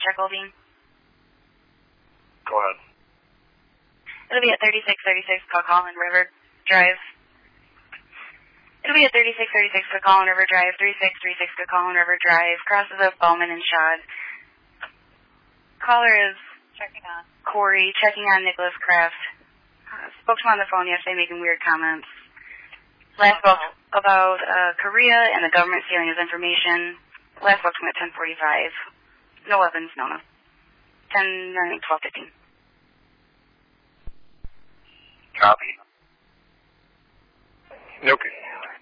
check holding? Go ahead. It'll be at 3636 Coquitlam River Drive. It'll be at 3636 Coquitlam River Drive, 3636 Coquitlam River Drive, crosses of Bowman and Shad. Caller is checking on Corey, checking on Nicholas Kraft. Spoke to him on the phone yesterday making weird comments. Last spoke about Korea and the government stealing his information. Last spoke to him at 10:45. No weapons, no. 12:15. Copy. Okay.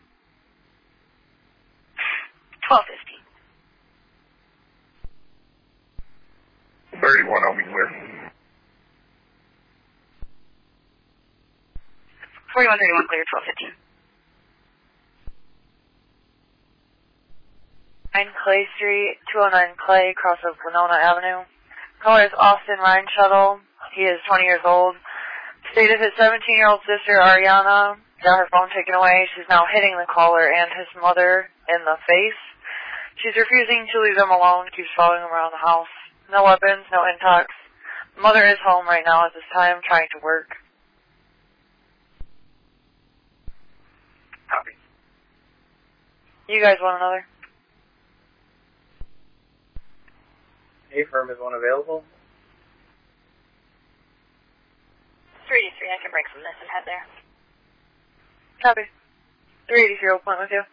12:15. 31, I'll be clear. 4131 clear, 12:15. 9 Clay Street, 209 Clay, cross of Winona Avenue. Caller is Austin Ryan Shuttle. He is 20 years old. Stated his 17-year-old sister, Ariana, got her phone taken away. She's now hitting the caller and his mother in the face. She's refusing to leave them alone, keeps following them around the house. No weapons, no intox. Mother is home right now at this time, trying to work. Copy. You guys want another? A-firm is one available. 383, I can break from this and head there. Copy. 383, will point with you.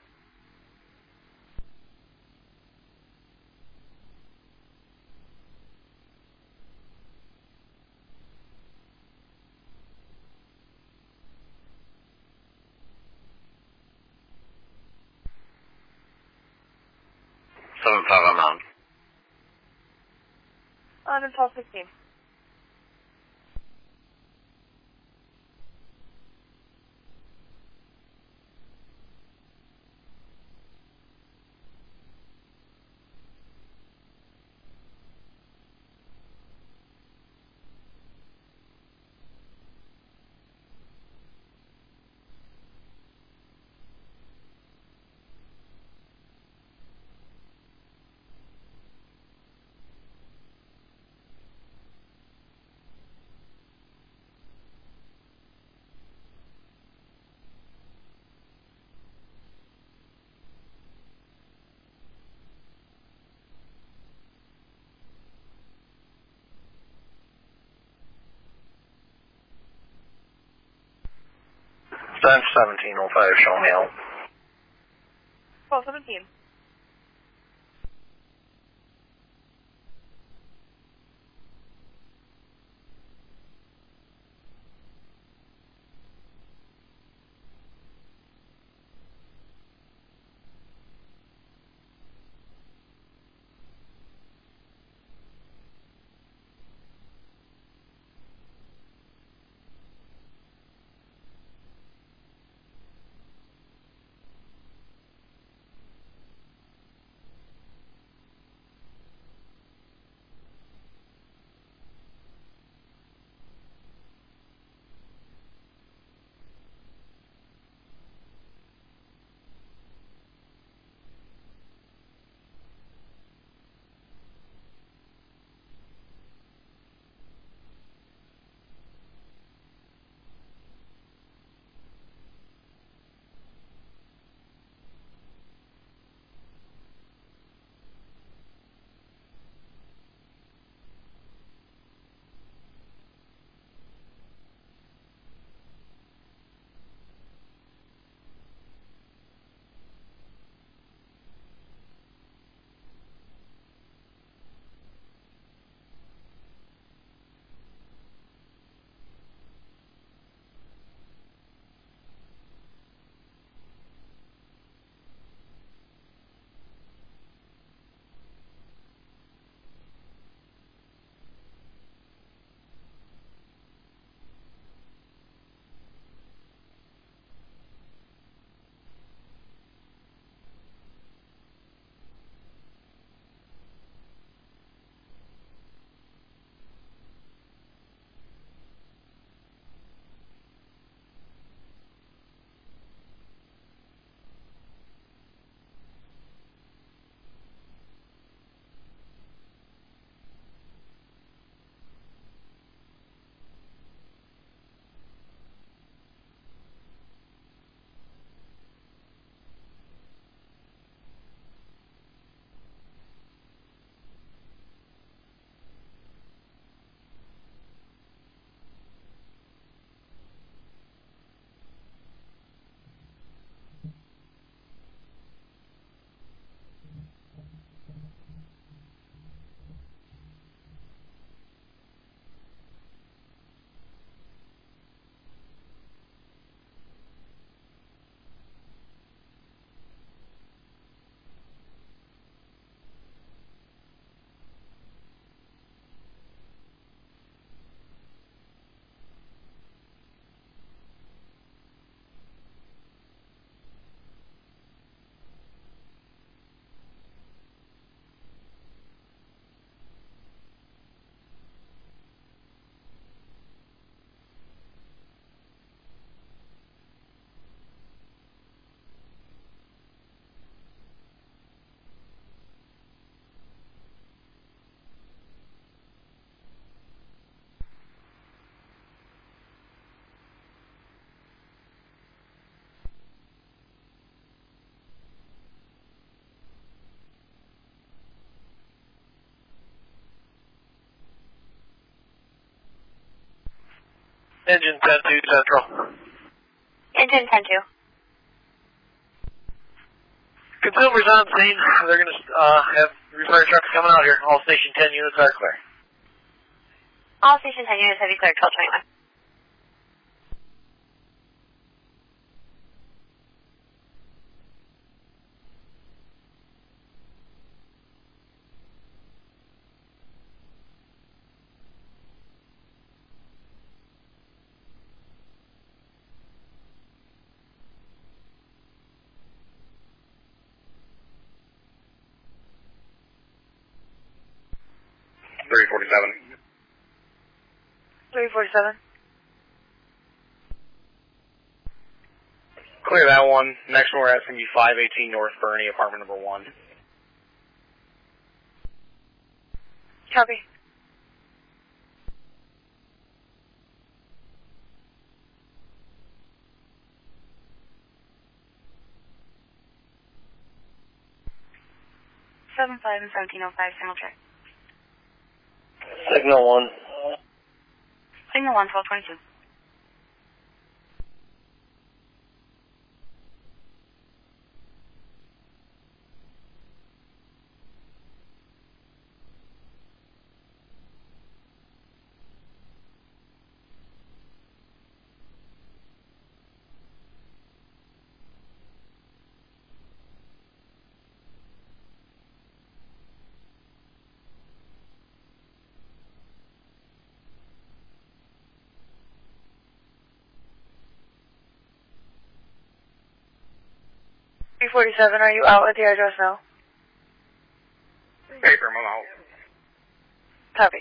I'm on. On in 12:15. That's 1705, show me out. 12:17. Engine 10-2 Central. Engine 10-2. Consumers on scene. They're going to have repair trucks coming out here. All Station 10 units are clear. All Station 10 units have you cleared 1221. .347. 347. Clear that one. Next one we're at is going to be 518 North Bernie, apartment number 1. Copy. Seven 5 and 1705 single check. Signal 1. Signal 1, 1222. .347, are you out at the address now? Paper, I'm out. Copy.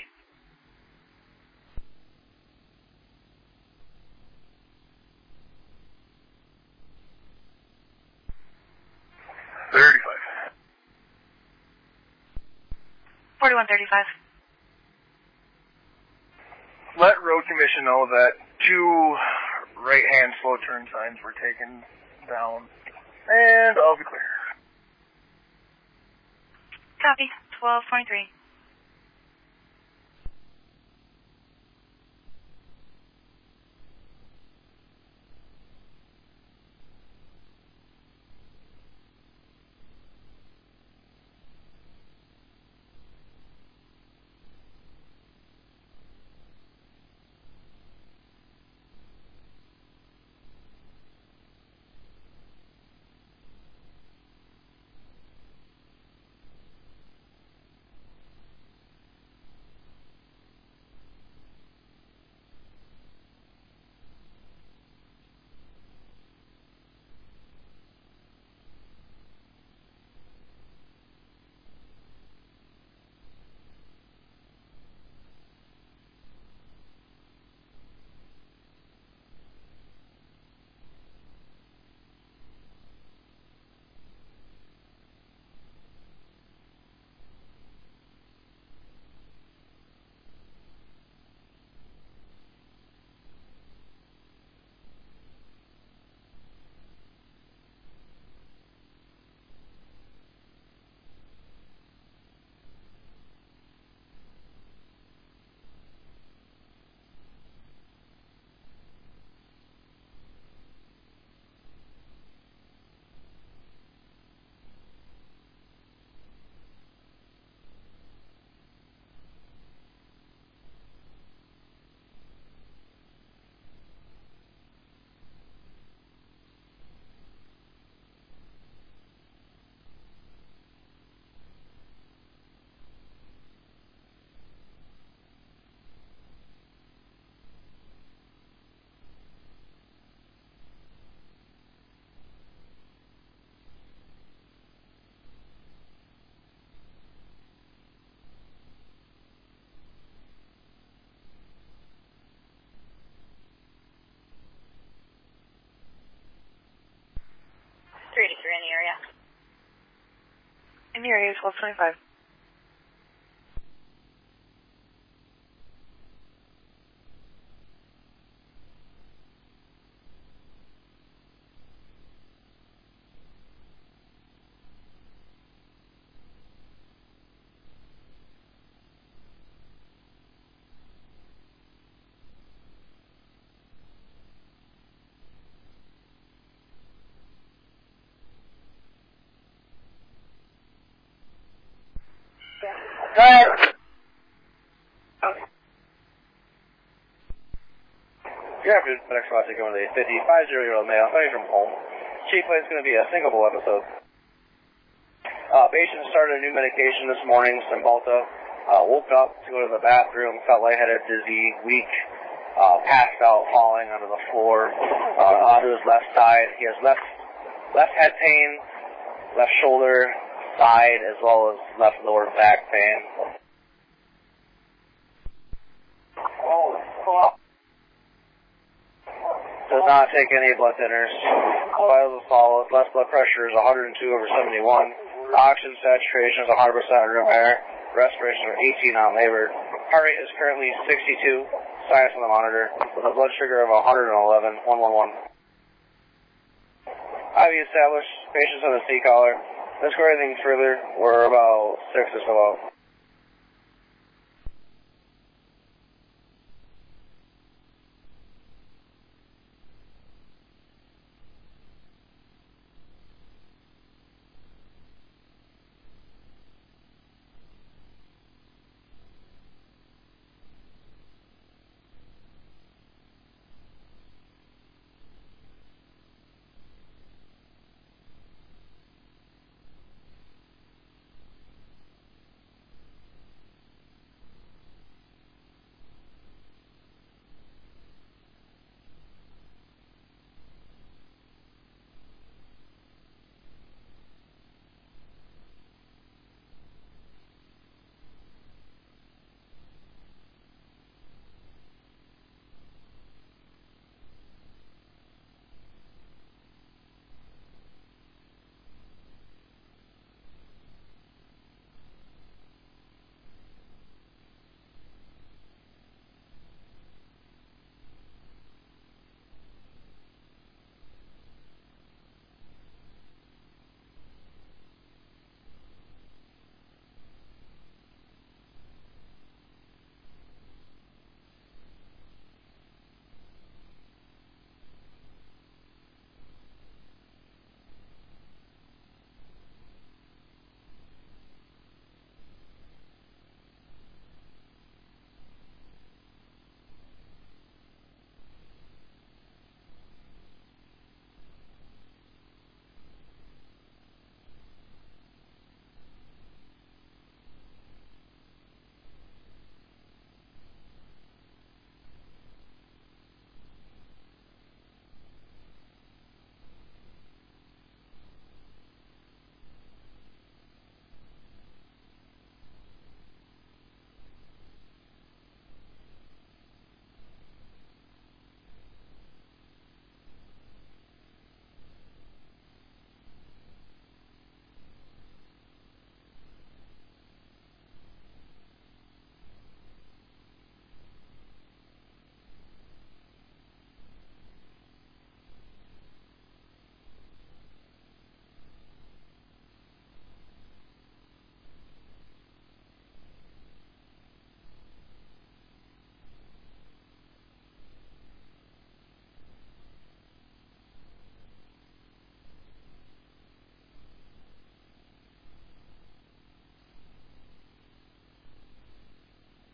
.35. 4135. Let road commission know that 2 right-hand slow turn signs were taken down. And I'll be clear. Copy. 1223. In the area. In the area is 1225. Good afternoon, next one, taking with a 55-year-old male, coming from home. Chief Play is going to be a singable episode. Patient started a new medication this morning, Cymbalta. Woke up to go to the bathroom, felt lightheaded, dizzy, weak, passed out, falling onto the floor, onto his left side. He has left head pain, left shoulder, side, as well as left lower back pain. Does not take any blood thinners. Vitals are solid. Left blood pressure is 102/71. Oxygen saturation is 100% room air. Respiration are 18 on labor. Heart rate is currently 62. Sinus on the monitor with a blood sugar of 111/111. IV established. Patients on the C collar. Let's go anything further. We're about 6 or so out.